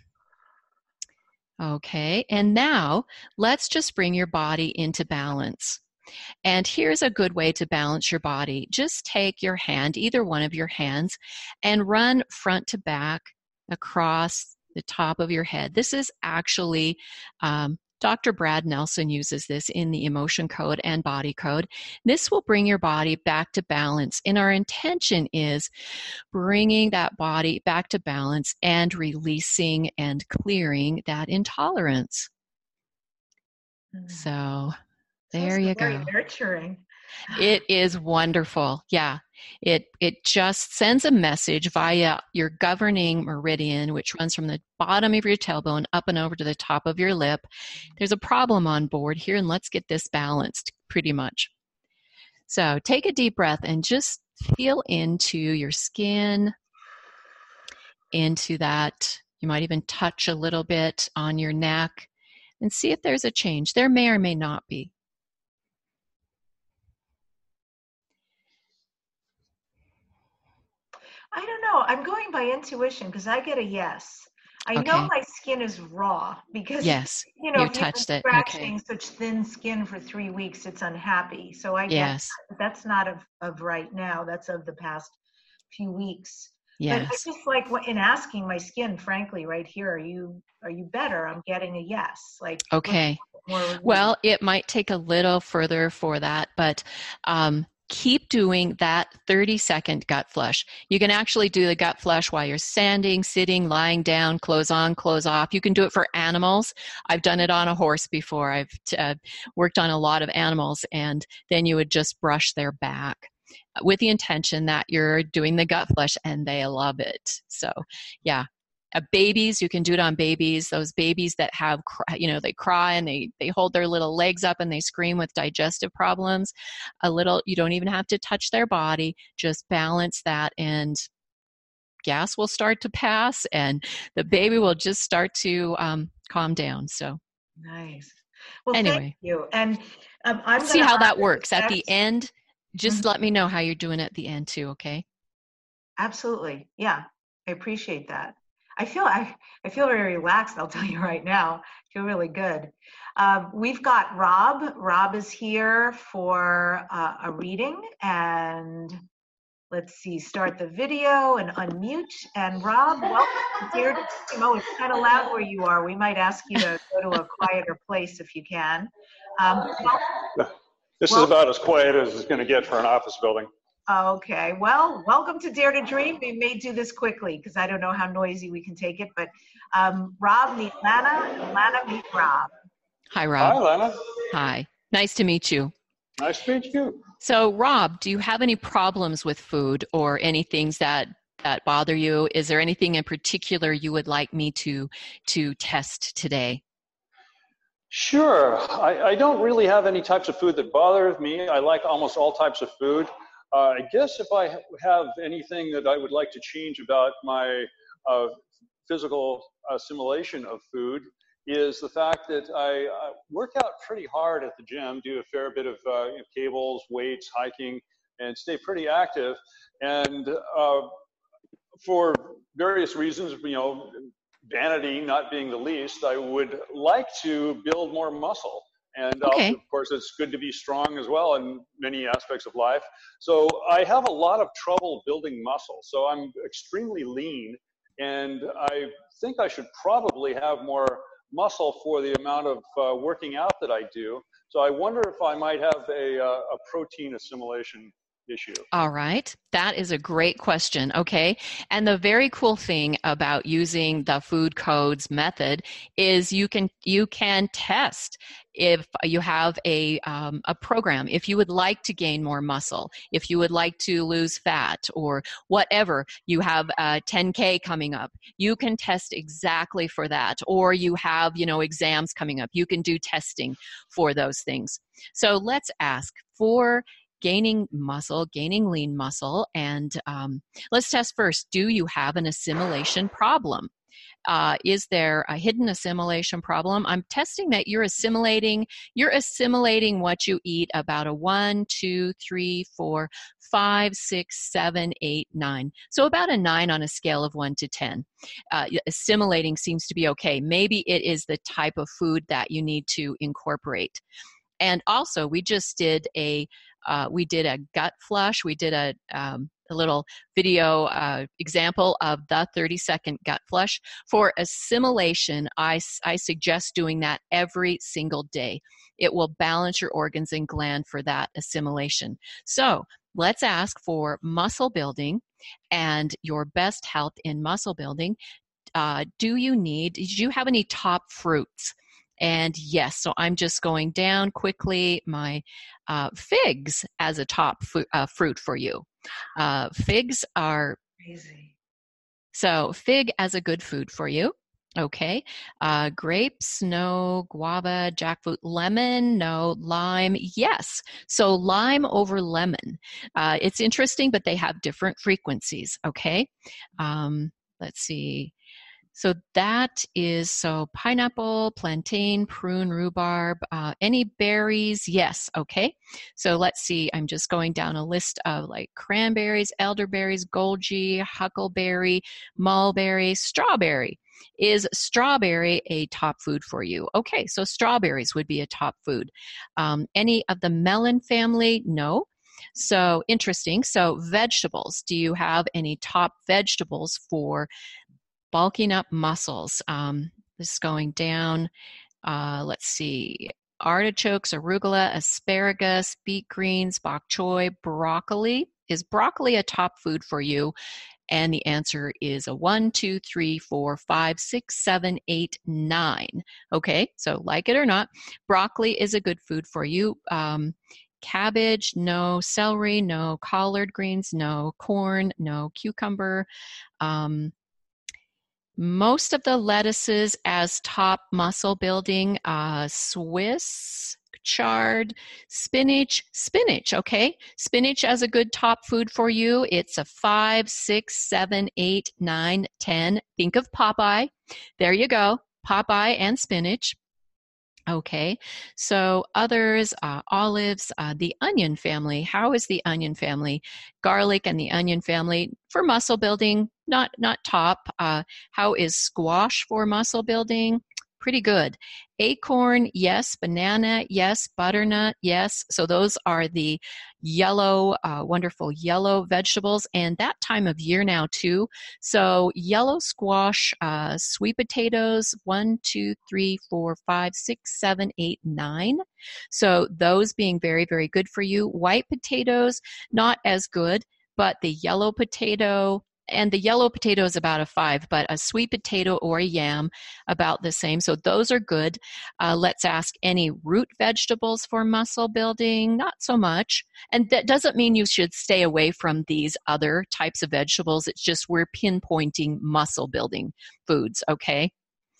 Okay, and now let's just bring your body into balance. And here's a good way to balance your body. Just take your hand, either one of your hands, and run front to back across the top of your head. This is actually, um, Doctor Brad Nelson uses this in the Emotion Code and Body Code. This will bring your body back to balance. And our intention is bringing that body back to balance and releasing and clearing that intolerance. Mm. So there Sounds you very go. Nurturing. It is wonderful. Yeah. It it just sends a message via your governing meridian, which runs from the bottom of your tailbone up and over to the top of your lip. There's a problem on board here, and let's get this balanced pretty much. So take a deep breath and just feel into your skin, into that. You might even touch a little bit on your neck and see if there's a change. There may or may not be. I don't know. I'm going by intuition because I get a yes. I okay. know my skin is raw because, yes, you know, you if touched you've it. been scratching Okay. such thin skin for three weeks, it's unhappy. So I yes. guess that's not of, of right now. That's of the past few weeks. But I Yes. just like what- in asking my skin, frankly, right here, are you are you better? I'm getting a yes. Like, Okay. more relief. Well, it might take a little further for that, but um, keep doing that thirty second gut flush. You can actually do the gut flush while you're standing, sitting, lying down, clothes on, clothes off. You can do it for animals. I've done it on a horse before. I've uh, worked on a lot of animals, and then you would just brush their back with the intention that you're doing the gut flush, and they love it. So, yeah. Uh, babies, you can do it on babies. Those babies that have, you know, they cry and they they hold their little legs up and they scream with digestive problems. A little, you don't even have to touch their body. Just balance that, and gas will start to pass, and the baby will just start to um, calm down. So nice. Well, anyway, thank you. And um, I'm see gonna how that honor works this at the next- end. Just Mhm. let me know how you're doing at the end too. Okay. Absolutely. Yeah, I appreciate that. I feel I, I feel very relaxed, I'll tell you right now. I feel really good. Um, we've got Rob. Rob is here for uh, a reading, and let's see, start the video and unmute. And Rob, welcome to Dare to Dream. Oh, it's kind of loud where you are. We might ask you to go to a quieter place if you can. Um, well, This well, is about as quiet as it's going to get for an office building. Okay, well, welcome to Dare to Dream. We may do this quickly because I don't know how noisy we can take it, but um, Rob, meet Lana, and Lana, meet Rob. Hi, Rob. Hi, Lana. Hi. Nice to meet you. Nice to meet you. So, Rob, do you have any problems with food or any things that, that bother you? Is there anything in particular you would like me to, to test today? Sure. I, I don't really have any types of food that bother me. I like almost all types of food. Uh, I guess if I have anything that I would like to change about my uh, physical assimilation of food is the fact that I uh, work out pretty hard at the gym, do a fair bit of uh, you know, cables, weights, hiking, and stay pretty active. And uh, for various reasons, you know, vanity not being the least, I would like to build more muscle. And Okay. also, of course, it's good to be strong as well in many aspects of life. So I have a lot of trouble building muscle. So I'm extremely lean, and I think I should probably have more muscle for the amount of uh, working out that I do. So I wonder if I might have a, uh, a protein assimilation issue. All right. That is a great question. Okay. And the very cool thing about using the food codes method is you can you can test if you have a um, a program. If you would like to gain more muscle, if you would like to lose fat, or whatever, you have a ten K coming up, you can test exactly for that. Or you have, you know, exams coming up, you can do testing for those things. So let's ask for gaining muscle, gaining lean muscle, and um, let's test first. Do you have an assimilation problem? Uh, is there a hidden assimilation problem? I'm testing that you're assimilating, you're assimilating what you eat about a one, two, three, four, five, six, seven, eight, nine. So about a nine on a scale of one to ten. Uh, assimilating seems to be okay. Maybe it is the type of food that you need to incorporate. And also, we just did a uh, we did a gut flush. We did a um, a little video uh, example of the thirty second gut flush. For assimilation, I, I suggest doing that every single day. It will balance your organs and gland for that assimilation. So let's ask for muscle building and your best health in muscle building. Uh, do you need, did you have any top fruits? And yes, so I'm just going down quickly my uh, figs as a top fu- uh, fruit for you. Uh, figs are, Crazy. so fig as a good food for you. Okay. Uh, grapes, no. Guava, jackfruit, lemon, no. Lime, yes. So lime over lemon. Uh, it's interesting, but they have different frequencies. Okay. Um, let's see. So that is, so pineapple, plantain, prune, rhubarb, uh, any berries, yes, okay. So let's see, I'm just going down a list of like cranberries, elderberries, goji, huckleberry, mulberry, strawberry. Is strawberry a top food for you? Okay, so strawberries would be a top food. Um, any of the melon family? No. So interesting. So vegetables. Do you have any top vegetables for bulking up muscles? Um, this is going down. Uh, let's see. Artichokes, arugula, asparagus, beet greens, bok choy, broccoli. Is broccoli a top food for you? And the answer is a one, two, three, four, five, six, seven, eight, nine. Okay, so like it or not, broccoli is a good food for you. Um, cabbage, no. Celery, no. Collard greens, no. Corn, no. Cucumber. Um, most of the lettuces as top muscle building, uh, Swiss chard, spinach, spinach, okay? Spinach as a good top food for you. It's a five, six, seven, eight, nine, ten. Think of Popeye. There you go, Popeye and spinach. Okay, so others, uh, olives, uh, the onion family. How is the onion family? Garlic and the onion family for muscle building, not not top. Uh, how is squash for muscle building? Pretty good. Acorn, yes. Banana, yes. Butternut, yes. So those are the yellow, uh, wonderful yellow vegetables, and that time of year now too. So yellow squash, uh, sweet potatoes, one, two, three, four, five, six, seven, eight, nine. So those being very, very good for you. White potatoes, not as good, but the yellow potato, and the yellow potato is about a five, but a sweet potato or a yam, about the same. So those are good. Uh, let's ask, any root vegetables for muscle building? Not so much. And that doesn't mean you should stay away from these other types of vegetables. It's just we're pinpointing muscle building foods, okay?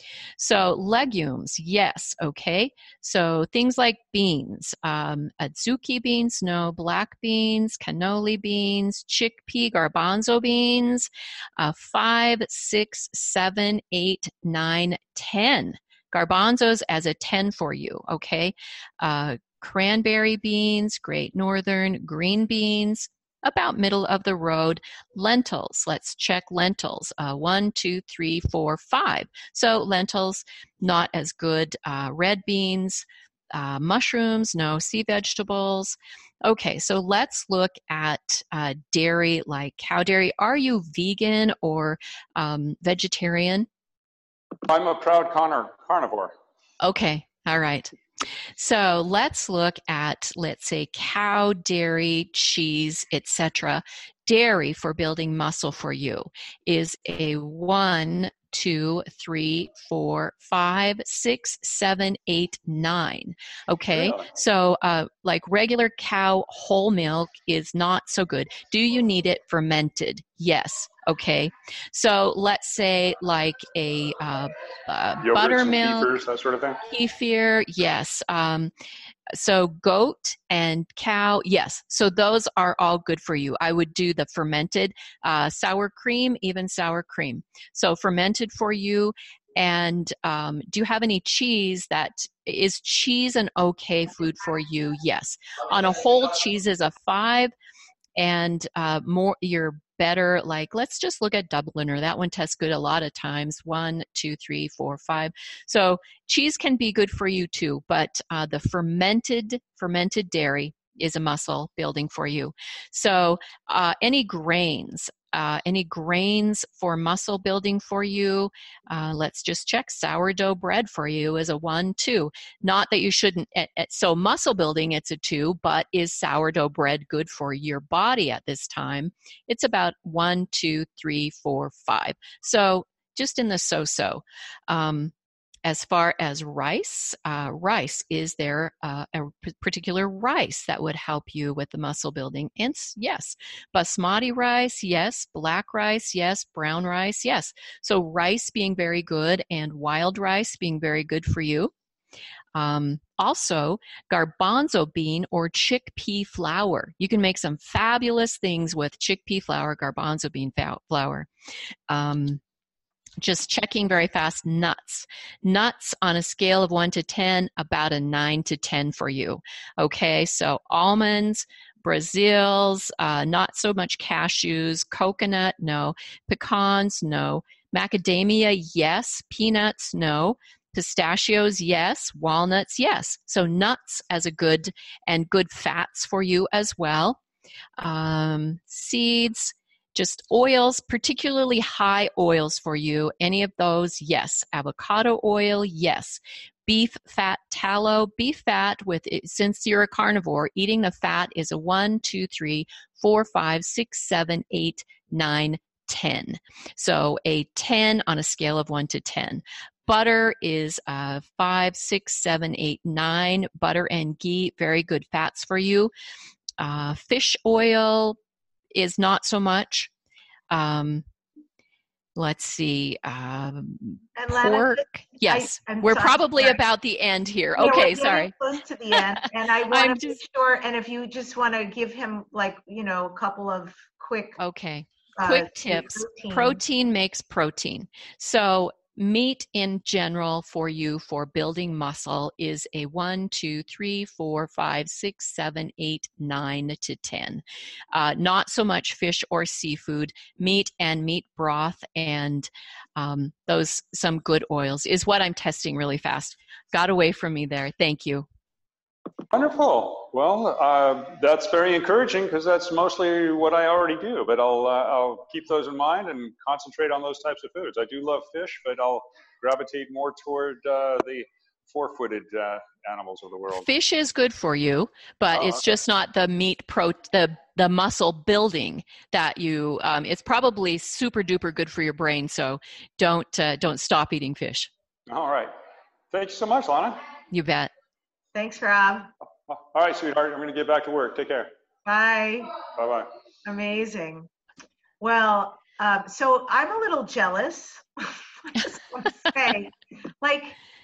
So legumes, yes, okay. So things like beans, um, adzuki beans, no. Black beans, cannoli beans, chickpea, garbanzo beans, uh, five, six, seven, eight, nine, ten. Garbanzos as a ten for you, okay. Uh, cranberry beans, Great Northern, green beans, about middle of the road. Lentils, let's check lentils. Uh, one, two, three, four, five. So lentils, not as good. Uh, red beans, uh, mushrooms, no. Sea vegetables. Okay, so let's look at uh, dairy, like cow dairy. Are you vegan or um, vegetarian? I'm a proud carnor- carnivore. Okay, all right. So let's look at, let's say, cow, dairy, cheese, et cetera. Dairy for building muscle for you is a one, two, three, four, five, six, seven, eight, nine. Okay, Really? so uh, like regular cow whole milk is not so good. Do you need it fermented? Yes. Okay, so let's say like a uh, uh, Yogurts and buttermilk, kefirs, that sort of thing. kefir, yes. Um, so goat and cow, yes. So those are all good for you. I would do the fermented uh, sour cream, even sour cream. So fermented for you. And um, do you have any cheese? That is cheese an okay food for you? Yes. On a whole, cheese is a five, and uh, more you're better, like, let's just look at Dubliner. That one tests good a lot of times. One, two, three, four, five. So cheese can be good for you too, but uh, the fermented fermented dairy is a muscle building for you. So uh, any grains, uh, any grains for muscle building for you, uh, let's just check. Sourdough bread for you is a one, two. Not that you shouldn't, at, at, so muscle building, it's a two, but is sourdough bread good for your body at this time? It's about one, two, three, four, five. So just in the so-so. Um, As far as rice, uh, rice, is there uh, a particular rice that would help you with the muscle building? And yes, basmati rice, yes. Black rice, yes. Brown rice, yes. So rice being very good and wild rice being very good for you. Um, also, garbanzo bean or chickpea flour. You can make some fabulous things with chickpea flour, garbanzo bean flour. Um, Just checking very fast, nuts. Nuts on a scale of one to ten, about a nine to ten for you. Okay, so almonds, Brazils, uh, not so much cashews, coconut, no. Pecans, no. Macadamia, yes. Peanuts, no. Pistachios, yes. Walnuts, yes. So nuts as a good, and good fats for you as well. Um, seeds, just oils, particularly high oils for you. Any of those? Yes. Avocado oil? Yes. Beef fat tallow, beef fat with, since you're a carnivore, eating the fat is a one, two, three, four, five, six, seven, eight, nine, ten. So a ten on a scale of one to ten. Butter is uh, five, six, seven, eight, nine. Butter and ghee, very good fats for you. Uh, fish oil is not so much. Um, let's see. Um, And Lana, pork. Yes, I, we're sorry, probably sorry. about the end here. Yeah, Okay, we're sorry. close to the end, and I want to just... be sure. And if you just want to give him, like, you know, a couple of quick. Okay. Uh, Quick tips. Protein. Protein makes protein. So meat in general for you for building muscle is a one, two, three, four, five, six, seven, eight, nine to ten. Uh, not so much fish or seafood. Meat and meat broth and um, those some good oils is what I'm testing really fast. Got away from me there. Thank you. Wonderful. Well, uh, that's very encouraging because that's mostly what I already do, but I'll, uh, I'll keep those in mind and concentrate on those types of foods. I do love fish, but I'll gravitate more toward uh, the four-footed uh, animals of the world. Fish is good for you, but oh, it's okay. just not the meat pro the the muscle building that you. Um, it's probably super duper good for your brain, so don't uh, don't stop eating fish. All right. Thank you so much, Lana. You bet. Thanks, Rob. All right, sweetheart. I'm going to get back to work. Take care. Bye. Bye-bye. Amazing. Well, um, so I'm a little jealous. I just want to say, like,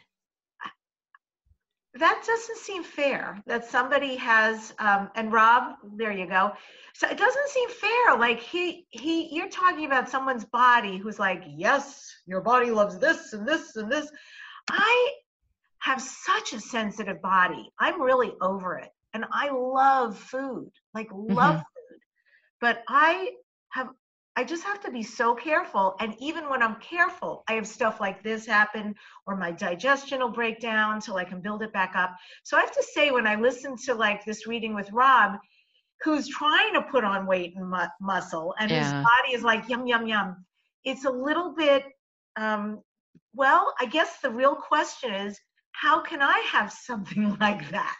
that doesn't seem fair that somebody has, um, and Rob, there you go. So it doesn't seem fair. Like he, he, you're talking about someone's body who's like, yes, your body loves this and this and this. I have such a sensitive body. I'm really over it. And I love food, like love mm-hmm. food. But I have, I just have to be so careful. And even when I'm careful, I have stuff like this happen or my digestion will break down till I can build it back up. So I have to say, when I listen to like this reading with Rob, who's trying to put on weight and mu- muscle and yeah. his body is like, yum, yum, yum. It's a little bit, um, well, I guess the real question is, how can I have something like that?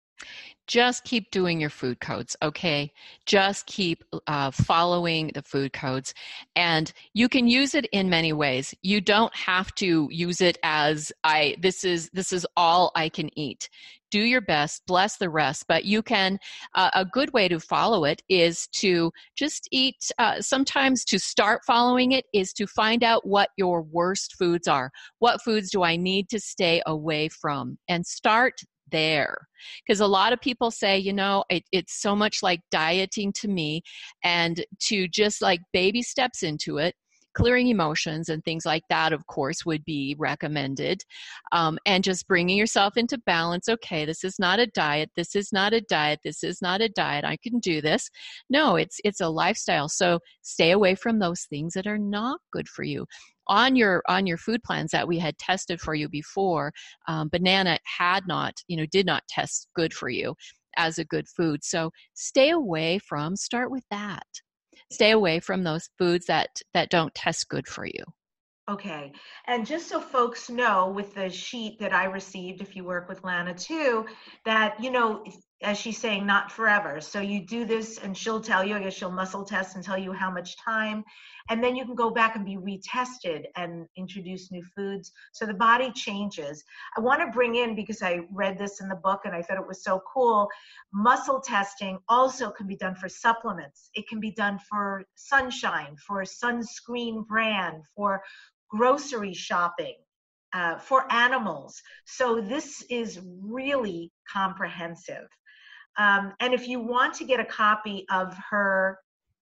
Just keep doing your food codes, okay? Just keep uh, following the food codes. And you can use it in many ways. You don't have to use it as, I. this is this is all I can eat. Do your best, bless the rest, but you can, uh, a good way to follow it is to just eat, uh, sometimes to start following it is to find out what your worst foods are. What foods do I need to stay away from? And start there. Because a lot of people say, you know, it, it's so much like dieting to me, and to just like baby steps into it. Clearing emotions and things like that, of course, would be recommended. Um, and just bringing yourself into balance. Okay, this is not a diet. This is not a diet. This is not a diet. I can do this. No, it's it's a lifestyle. So stay away from those things that are not good for you. On your on your food plans that we had tested for you before, um, banana had not, you know, did not test good for you as a good food. So stay away from, start with that. Stay away from those foods that, that don't test good for you. Okay. And just so folks know, with the sheet that I received, if you work with Lana too, that, you know, as she's saying, not forever. So you do this and she'll tell you, I guess she'll muscle test and tell you how much time. And then you can go back and be retested and introduce new foods. So the body changes. I want to bring in, because I read this in the book and I thought it was so cool, muscle testing also can be done for supplements. It can be done for sunshine, for sunscreen brand, for grocery shopping, uh, for animals. So this is really comprehensive. Um, and if you want to get a copy of her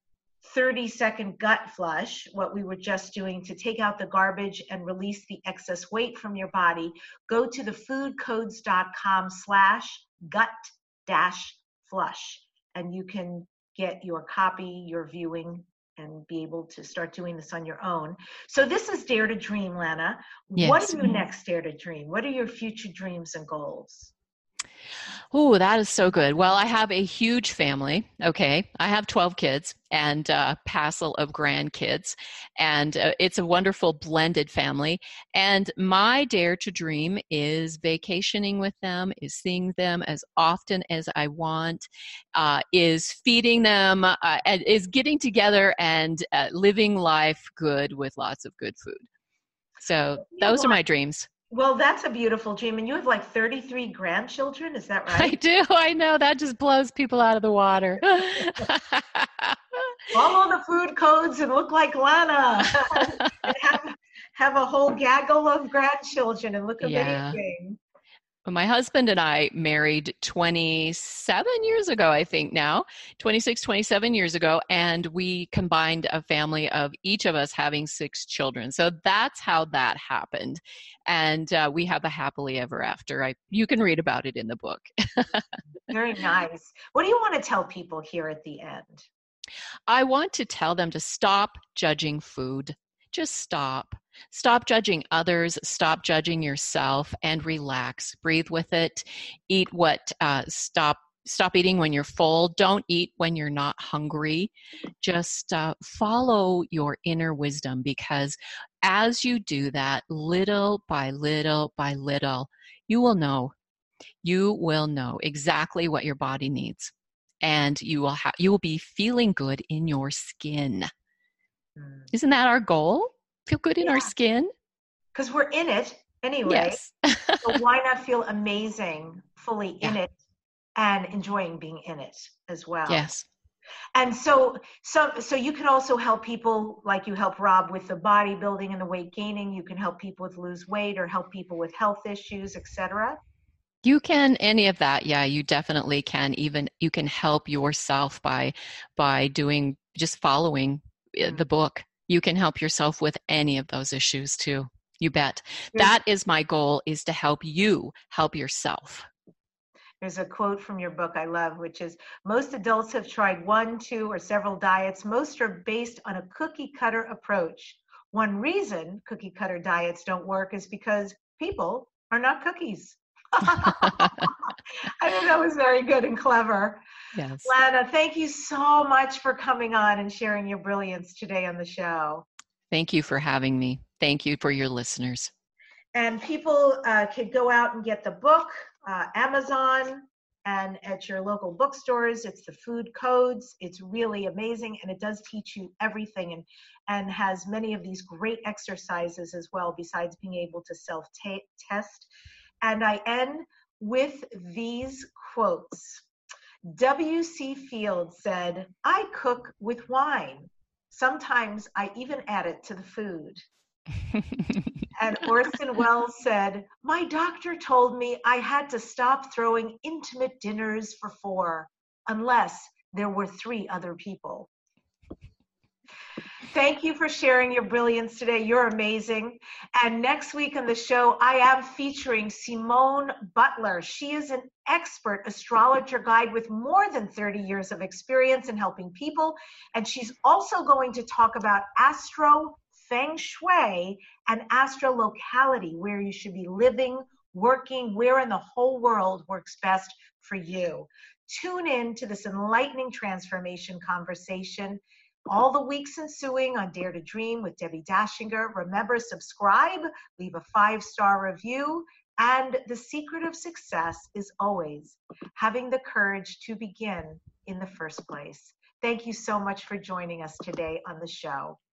thirty second gut flush, what we were just doing to take out the garbage and release the excess weight from your body, go to the foodcodes.com slash gut dash flush, and you can get your copy, your viewing, and be able to start doing this on your own. So this is Dare to Dream, Lana. Yes. What are your next Dare to Dream? What are your future dreams and goals? Oh, that is so good. Well, I have a huge family. Okay. I have twelve kids and a passel of grandkids. And uh, it's a wonderful blended family. And my dare to dream is vacationing with them, is seeing them as often as I want, uh, is feeding them, uh, and is getting together and uh, living life good with lots of good food. So those are my dreams. Well, that's a beautiful dream. And you have like thirty-three grandchildren, is that right? I do. I know. That just blows people out of the water. Follow the food codes and look like Lana. And have, have a whole gaggle of grandchildren and look amazing. Yeah. Well, my husband and I married twenty-seven years ago, I think now, twenty-six, twenty-seven years ago, and we combined a family of each of us having six children. So that's how that happened. And uh, we have a happily ever after. I, you can read about it in the book. Very nice. What do you want to tell people here at the end? I want to tell them to stop judging food. Just stop. Stop judging others, stop judging yourself, and relax. Breathe with it. Eat what, uh, stop Stop eating when you're full. Don't eat when you're not hungry. Just uh, follow your inner wisdom, because as you do that, little by little by little, you will know. You will know exactly what your body needs, and you will have you will be feeling good in your skin. Mm. Isn't that our goal? Feel good in yeah. our skin? Because we're in it anyway. Yes. So why not feel amazing fully yeah. in it and enjoying being in it as well? Yes. And so, so, so you can also help people, like you help Rob with the bodybuilding and the weight gaining. You can help people with lose weight or help people with health issues, et cetera. You can, any of that. Yeah, you definitely can. Even you can help yourself by, by doing, just following mm-hmm. the book. You can help yourself with any of those issues too. You bet. Mm-hmm. That is my goal, is to help you help yourself. There's a quote from your book I love, which is, most adults have tried one, two, or several diets. Most are based on a cookie cutter approach. One reason cookie cutter diets don't work is because people are not cookies. I think that was very good and clever. Yes. Lana, thank you so much for coming on and sharing your brilliance today on the show. Thank you for having me. Thank you for your listeners. And people uh, could go out and get the book, uh, Amazon, and at your local bookstores. It's the Food Codes. It's really amazing, and it does teach you everything, and, and has many of these great exercises as well, besides being able to self-test. And I end with these quotes. W C Fields said, "I cook with wine. Sometimes I even add it to the food." And Orson Welles said, "My doctor told me I had to stop throwing intimate dinners for four, unless there were three other people." Thank you for sharing your brilliance today. You're amazing. And next week on the show, I am featuring Simone Butler. She is an expert astrologer guide with more than thirty years of experience in helping people. And she's also going to talk about astro feng shui and astrolocality, where you should be living, working, where in the whole world works best for you. Tune in to this enlightening transformation conversation all the weeks ensuing on Dare to Dream with Debbie Dashinger. Remember, subscribe, leave a five-star review, and the secret of success is always having the courage to begin in the first place. Thank you so much for joining us today on the show.